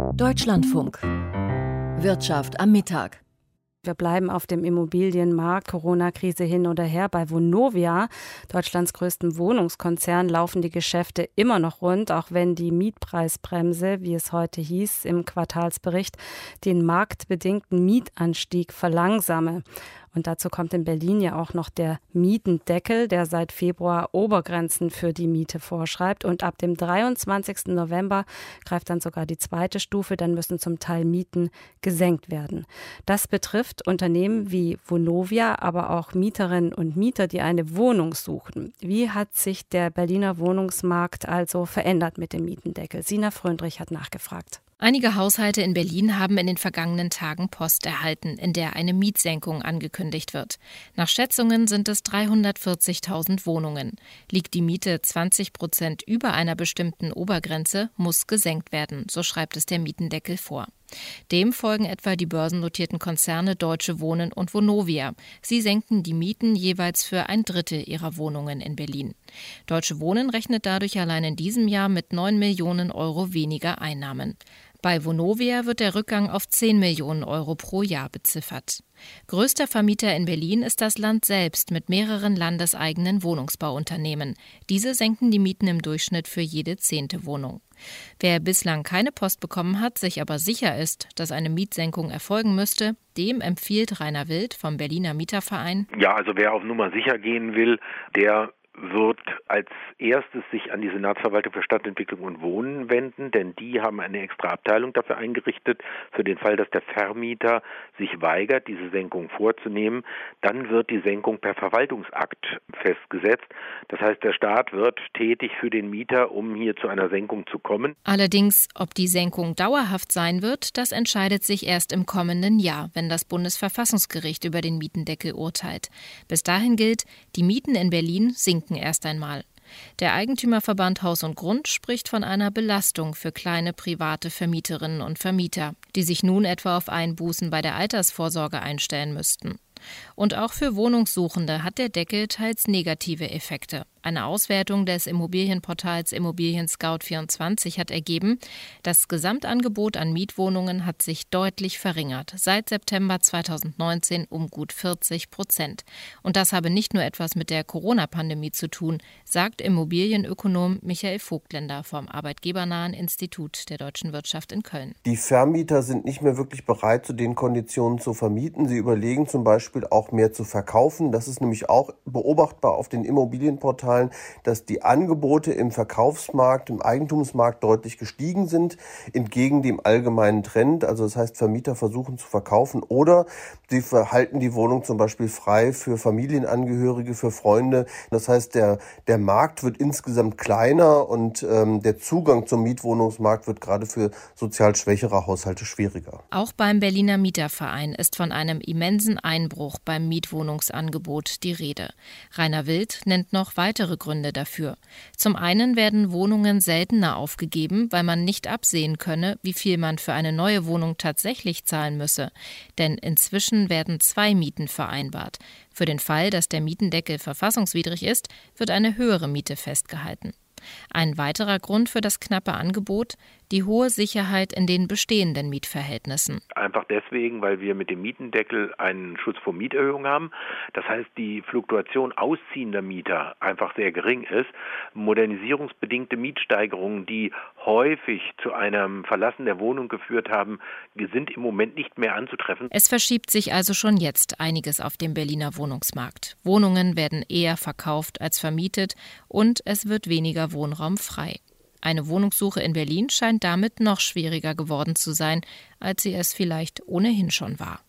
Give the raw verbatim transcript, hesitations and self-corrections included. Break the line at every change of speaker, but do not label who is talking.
Deutschlandfunk. Wirtschaft am Mittag.
Wir bleiben auf dem Immobilienmarkt, Corona-Krise hin oder her. Bei Vonovia, Deutschlands größtem Wohnungskonzern, laufen die Geschäfte immer noch rund, auch wenn die Mietpreisbremse, wie es heute hieß im Quartalsbericht, den marktbedingten Mietanstieg verlangsame. Und dazu kommt in Berlin ja auch noch der Mietendeckel, der seit Februar Obergrenzen für die Miete vorschreibt. Und ab dem dreiundzwanzigsten November greift dann sogar die zweite Stufe. Dann müssen zum Teil Mieten gesenkt werden. Das betrifft Unternehmen wie Vonovia, aber auch Mieterinnen und Mieter, die eine Wohnung suchen. Wie hat sich der Berliner Wohnungsmarkt also verändert mit dem Mietendeckel? Sina Fröndrich hat nachgefragt.
Einige Haushalte in Berlin haben in den vergangenen Tagen Post erhalten, in der eine Mietsenkung angekündigt wird. Nach Schätzungen sind es dreihundertvierzigtausend Wohnungen. Liegt die Miete zwanzig Prozent über einer bestimmten Obergrenze, muss gesenkt werden, so schreibt es der Mietendeckel vor. Dem folgen etwa die börsennotierten Konzerne Deutsche Wohnen und Vonovia. Sie senken die Mieten jeweils für ein Drittel ihrer Wohnungen in Berlin. Deutsche Wohnen rechnet dadurch allein in diesem Jahr mit neun Millionen Euro weniger Einnahmen. Bei Vonovia wird der Rückgang auf zehn Millionen Euro pro Jahr beziffert. Größter Vermieter in Berlin ist das Land selbst mit mehreren landeseigenen Wohnungsbauunternehmen. Diese senken die Mieten im Durchschnitt für jede zehnte Wohnung. Wer bislang keine Post bekommen hat, sich aber sicher ist, dass eine Mietsenkung erfolgen müsste, dem empfiehlt Rainer Wild vom Berliner Mieterverein:
Ja, also wer auf Nummer sicher gehen will, der wird als erstes sich an die Senatsverwaltung für Stadtentwicklung und Wohnen wenden, denn die haben eine extra Abteilung dafür eingerichtet, für den Fall, dass der Vermieter sich weigert, diese Senkung vorzunehmen. Dann wird die Senkung per Verwaltungsakt festgesetzt. Das heißt, der Staat wird tätig für den Mieter, um hier zu einer Senkung zu kommen.
Allerdings, ob die Senkung dauerhaft sein wird, das entscheidet sich erst im kommenden Jahr, wenn das Bundesverfassungsgericht über den Mietendeckel urteilt. Bis dahin gilt, die Mieten in Berlin sinken erst einmal. Der Eigentümerverband Haus und Grund spricht von einer Belastung für kleine private Vermieterinnen und Vermieter, die sich nun etwa auf Einbußen bei der Altersvorsorge einstellen müssten. Und auch für Wohnungssuchende hat der Deckel teils negative Effekte. Eine Auswertung des Immobilienportals Immobilien Scout vierundzwanzig hat ergeben, das Gesamtangebot an Mietwohnungen hat sich deutlich verringert, seit September zweitausendneunzehn um gut vierzig Prozent. Und das habe nicht nur etwas mit der Corona-Pandemie zu tun, sagt Immobilienökonom Michael Vogtländer vom Arbeitgebernahen Institut der deutschen Wirtschaft in Köln.
Die Vermieter sind nicht mehr wirklich bereit, zu den Konditionen zu vermieten. Sie überlegen zum Beispiel auch mehr zu verkaufen. Das ist nämlich auch beobachtbar auf den Immobilienportalen, dass die Angebote im Verkaufsmarkt, im Eigentumsmarkt deutlich gestiegen sind, entgegen dem allgemeinen Trend. Also das heißt, Vermieter versuchen zu verkaufen oder sie halten die Wohnung zum Beispiel frei für Familienangehörige, für Freunde. Das heißt, der, der Markt wird insgesamt kleiner und ähm, der Zugang zum Mietwohnungsmarkt wird gerade für sozial schwächere Haushalte schwieriger.
Auch beim Berliner Mieterverein ist von einem immensen Einbruch beim Mietwohnungsangebot die Rede. Rainer Wild nennt noch weitere Gründe dafür. Zum einen werden Wohnungen seltener aufgegeben, weil man nicht absehen könne, wie viel man für eine neue Wohnung tatsächlich zahlen müsse. Denn inzwischen werden zwei Mieten vereinbart. Für den Fall, dass der Mietendeckel verfassungswidrig ist, wird eine höhere Miete festgehalten. Ein weiterer Grund für das knappe Angebot: die hohe Sicherheit in den bestehenden Mietverhältnissen.
Einfach deswegen, weil wir mit dem Mietendeckel einen Schutz vor Mieterhöhung haben. Das heißt, die Fluktuation ausziehender Mieter einfach sehr gering ist. Modernisierungsbedingte Mietsteigerungen, die häufig zu einem Verlassen der Wohnung geführt haben, sind im Moment nicht mehr anzutreffen.
Es verschiebt sich also schon jetzt einiges auf dem Berliner Wohnungsmarkt. Wohnungen werden eher verkauft als vermietet und es wird weniger Wohnraum frei. Eine Wohnungssuche in Berlin scheint damit noch schwieriger geworden zu sein, als sie es vielleicht ohnehin schon war.